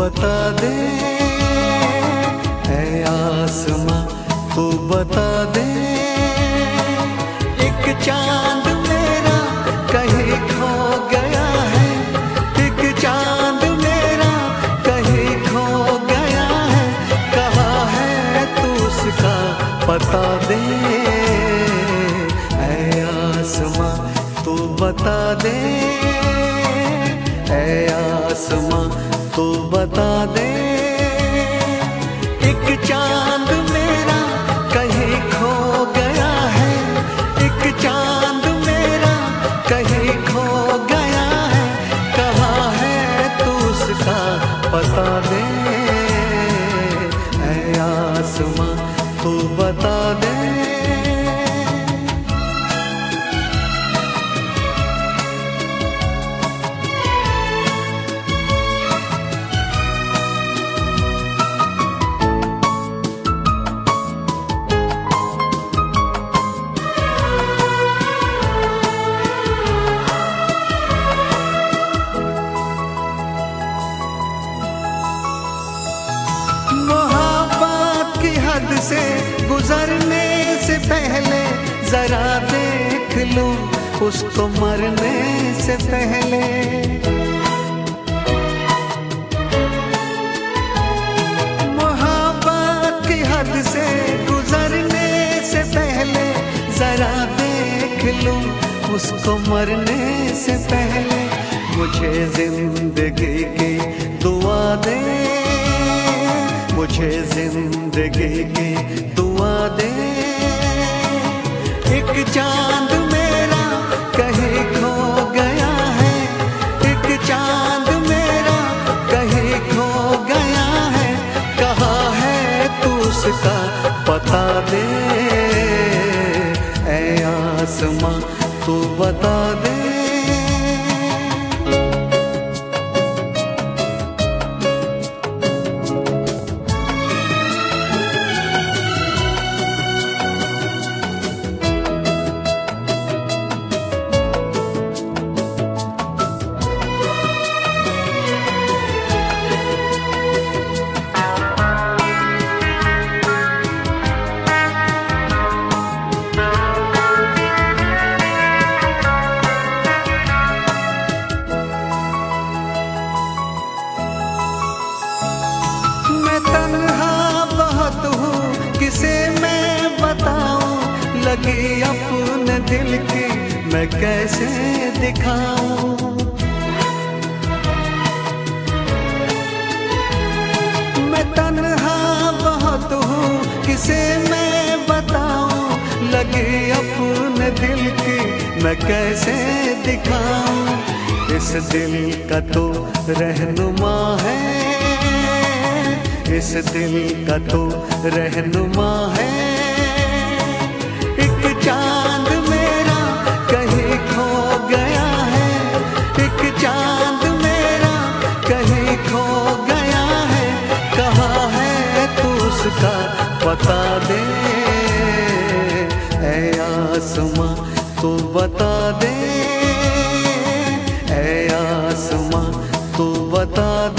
बता दे, ऐ आसमां तू बता दे। एक चांद मेरा कहीं खो गया है, एक चांद मेरा कहीं खो गया है, कहाँ है तू उसका बता दे, ऐ आसमां तू बता दे, ऐ आसमां तू बता दे। एक चांद मेरा कहीं खो गया है, एक चांद मेरा कहीं खो गया है, कहाँ है तू उसका बता दे, ऐ आसमां तू बता दे। हद से गुजरने से पहले जरा देख लूं उसको मरने से पहले। मोहब्बत की हद से गुजरने से पहले जरा देख लूं उसको मरने से पहले। मुझे जिंदगी की दुआ दे, मुझे जिंदगी की दुआ दे। एक चांद मेरा कहीं खो गया है, एक चांद मेरा कहीं खो गया है, कहाँ है तू उसका बता दे, ऐ आसमां तू बता दे। किसे मैं बताऊं, लगी अपने दिल की मैं कैसे दिखाऊं। मैं तन्हा बहुत हूँ, किसे मैं बताऊं, लगी अपने दिल की मैं कैसे दिखाऊं। इस दिल का तो रहनुमा है, इस दिल का तो रहनुमा है। एक चांद मेरा कहीं खो गया है, एक चांद मेरा कहीं खो गया है, कहाँ है तू उसका बता दे, ऐ आसमां तू बता दे, ऐ आसमां तू बता दे।